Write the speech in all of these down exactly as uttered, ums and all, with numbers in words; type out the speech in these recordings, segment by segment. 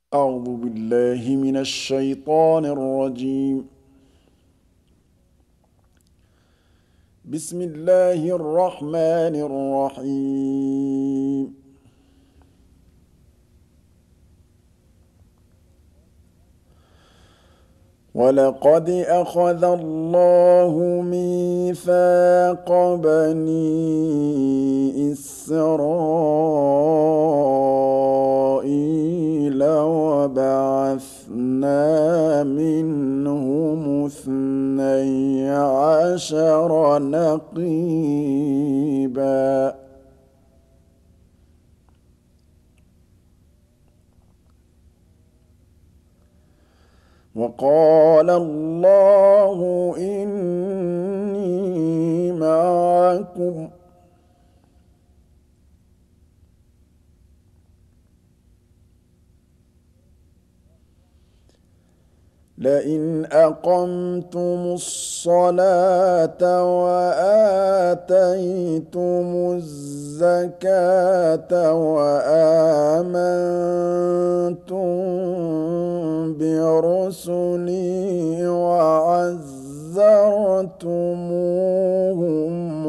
أعوذ بالله من الشيطان الرجيم. بسم الله الرحمن الرحيم. ولقد أخذ الله ميثاق بني إسرائيل وبعثنا منهم اثني عشر نقيبا وقال الله إني معكم لئن أقمتم الصلاة وآتيتم الزكاة وآمنتم برسلي وعزرتموهم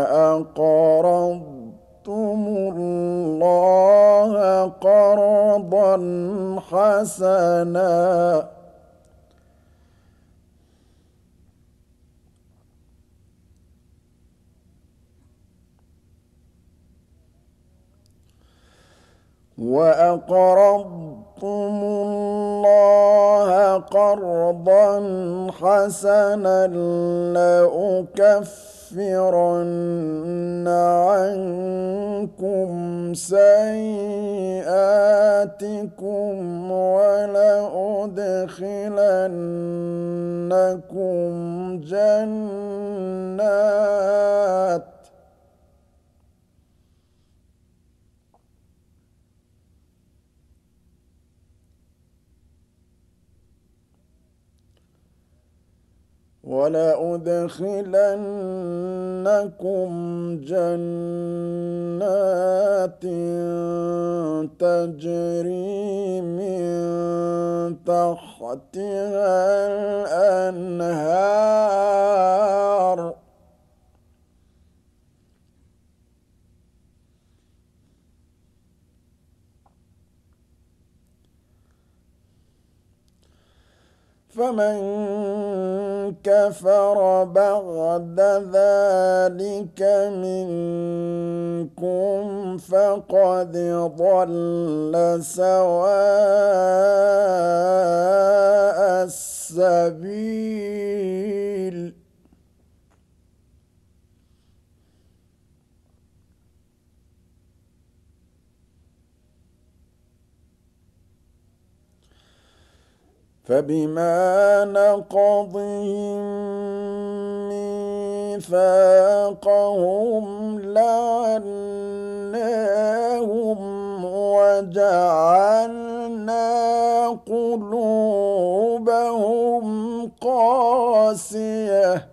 وأقرضتم الله قرضا حسنا وأقرضتم الله قرضا حسنا لأكفرن عنكم سيئاتكم ولأدخلنكم جنات ولأدخلنكم جنات تجري من تحتها الأنهار فمن كفر بعد ذلك منكم فقد ضل سواء السبيل فبما نقضهم ميثاقهم لعناهم وجعلنا قلوبهم قاسية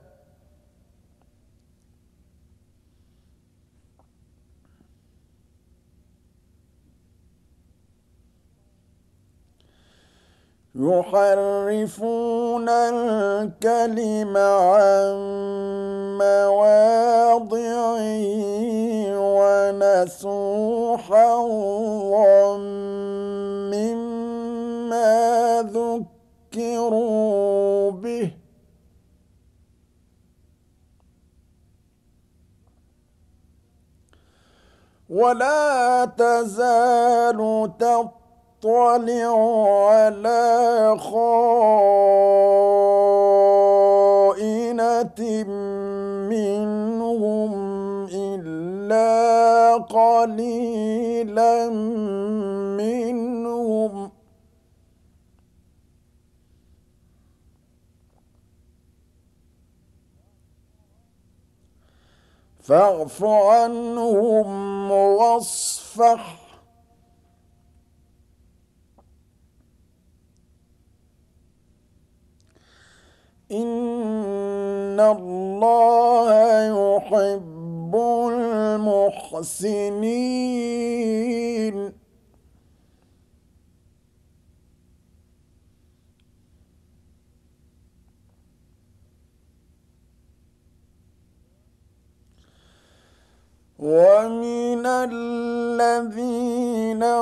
يحرفون الكلم عن مواضعه ونسوا حظا مما ذكروا به ولا تزال تطلع اطلع على خائنة منهم إلا قليلا منهم فاعف عنهم واصفح إن الله يحب المحسنين ومن الذين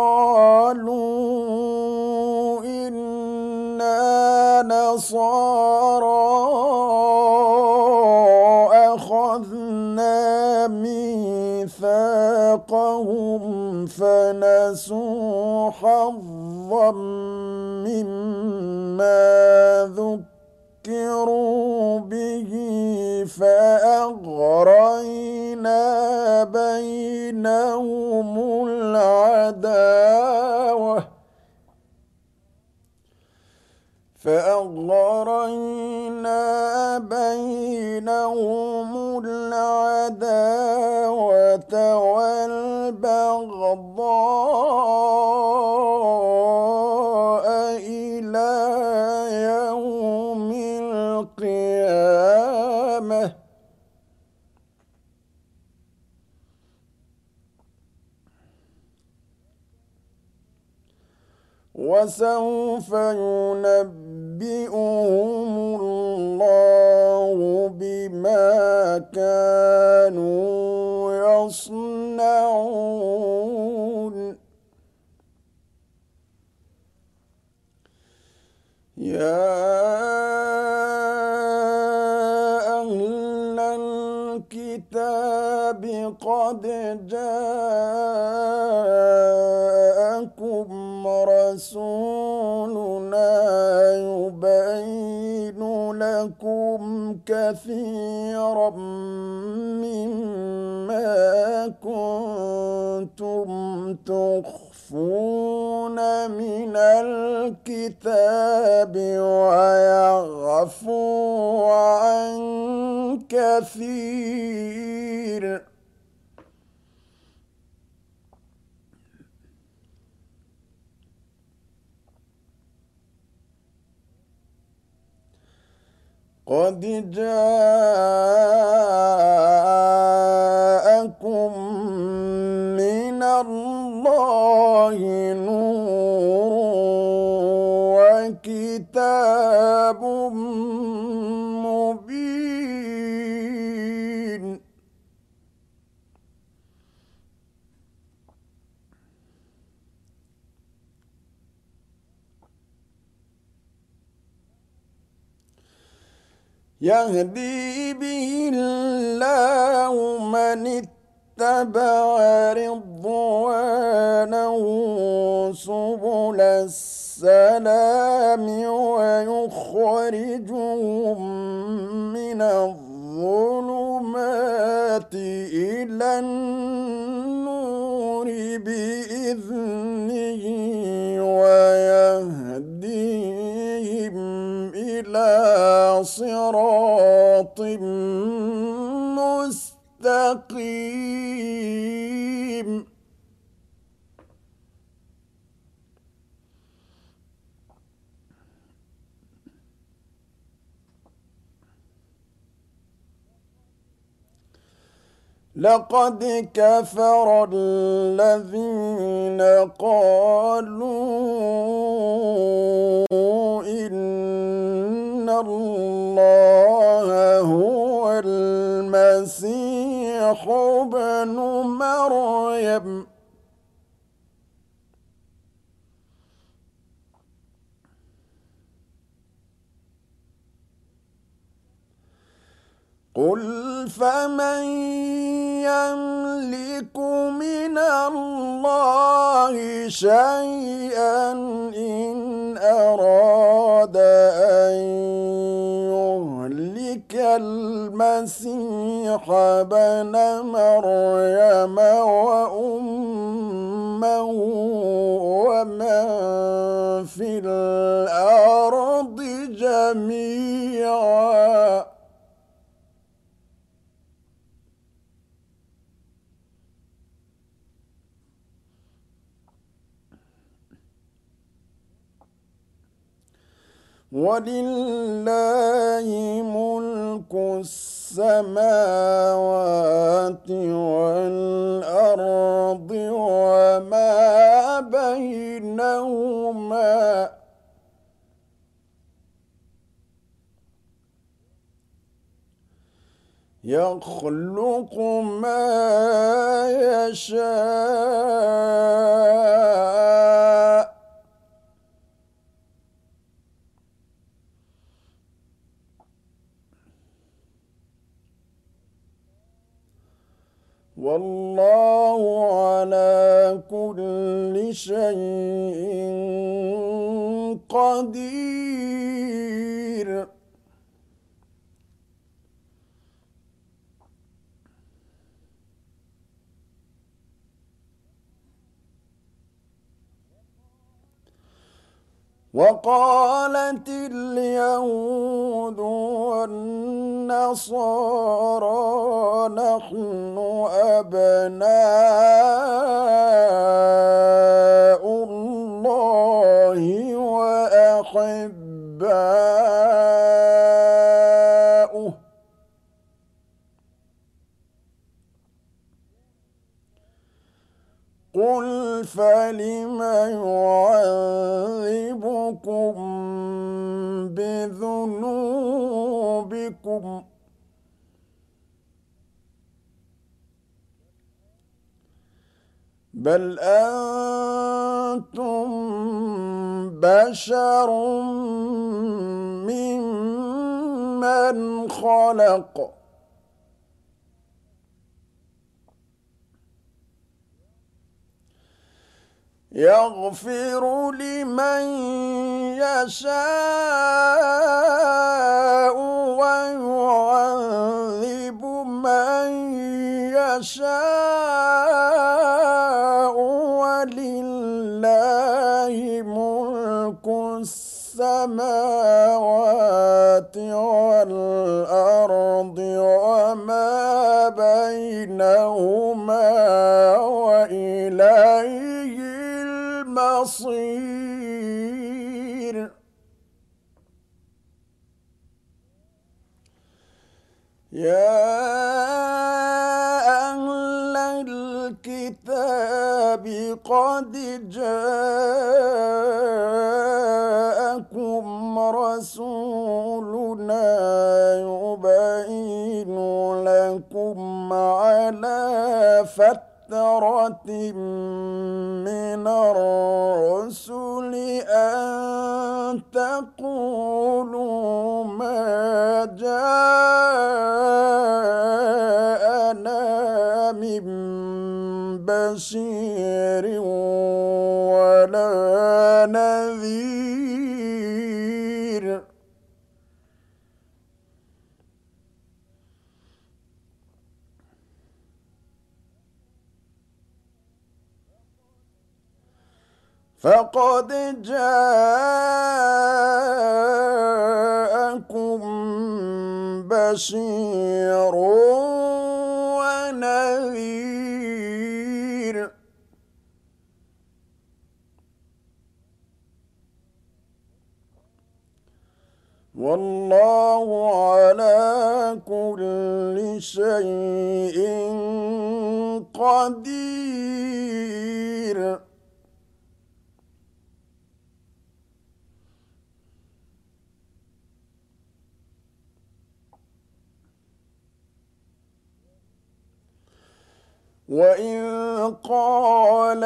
قالوا إنا نصارى أخذنا ميثاقهم فنسوا حظا مما ذكروا به فأغرينا بينهم العداوة فأغرينا بينهم العداوة والبغضاء إلى يوم القيامة وسوف ينبئهم الله بما كانوا يصنعون يا أهل الكتاب قد جاءكم رسولنا يبين لكم كثيرا مما كنتم تخفون من الكتاب ويعفو عن كثير قد جاءكم من الله نور وكتاب مبين يهدي به الله من اتبع رضوانه سبل السلام ويخرجهم من الظلمات إلى النور بإذنه ويهديهم إلى صراط مستقيم لقد كفر الذين قالوا إن الله هو المسيح ابن مريم قل فمن يملك من الله شيئا إن أراد أن يهلك المسيح ابن مريم وأمه ومن في الأرض جميعا ولله ملك السماوات والأرض وما بينهما يخلق ما يشاء والله على كل شيء قدير. وقالت اليهود والنصارى نحن أبناء الله وأحباؤه قل فلم يعذبكم بذنوبكم بل أنتم بشر ممن خلق يغفر لمن يشاء ويعذب من يشاء ولله ملك السماوات والأرض وما بينهما وإليه المصير. يا أهل الكتاب قد جاءكم رسولنا يبين لكم على فترة من الرسل أن تقولوا ما جاءنا من بشير ولا نذير فقد جاءكم بشير ونذير والله على كل شيء قدير. وإذ قال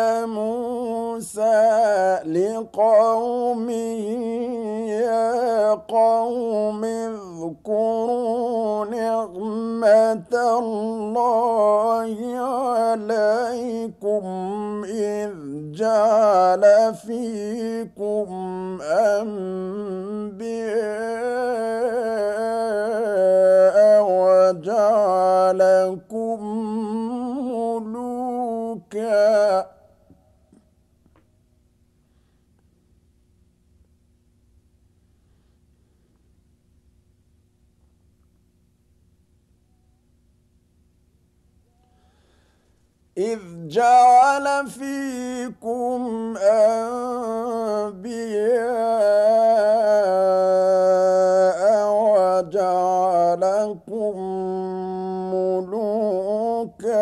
موسى لقومه يا قوم اذكروا نعمة الله عليكم إذ جعل فيكم أنبياء وجعلكم ملوكا إذ جعل فيكم أنبياء وجعلكم ملوكا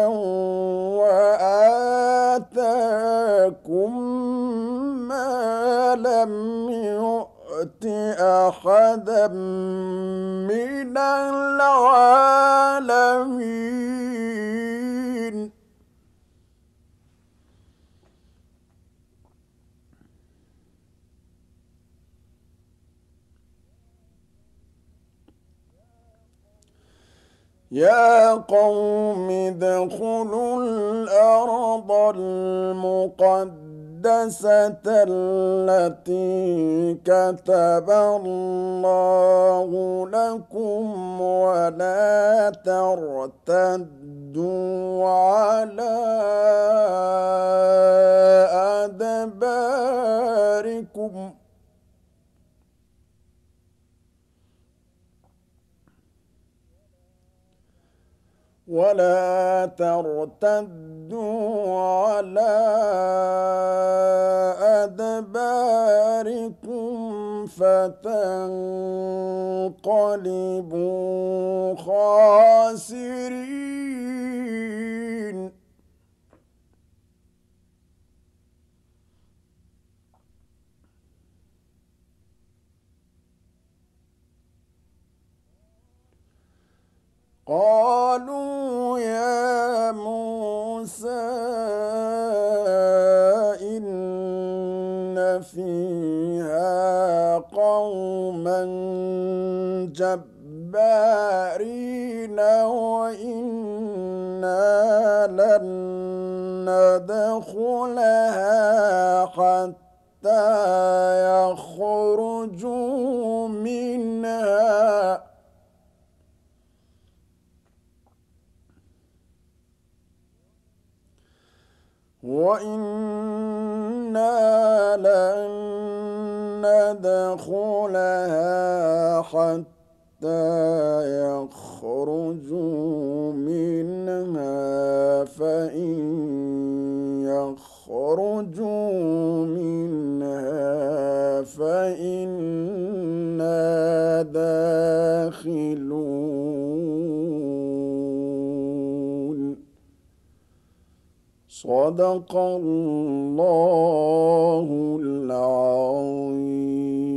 وآتاكم ما لم يؤت نؤت أحدا من العالمين يا قوم ادخلوا الأرض المقدسة التي كتب الله لكم ولا ترتدوا على أدباركم ولا ترتدوا على أدباركم فتنقلبوا خاسرين قالوا يا موسى إن فيها قوما جبارين وإنا لن ندخلها حتى يخرجوا منها وإنا لن ندخلها حتى يخرجوا منها فإن يخرجوا منها فإنا داخلون صدق الله العظيم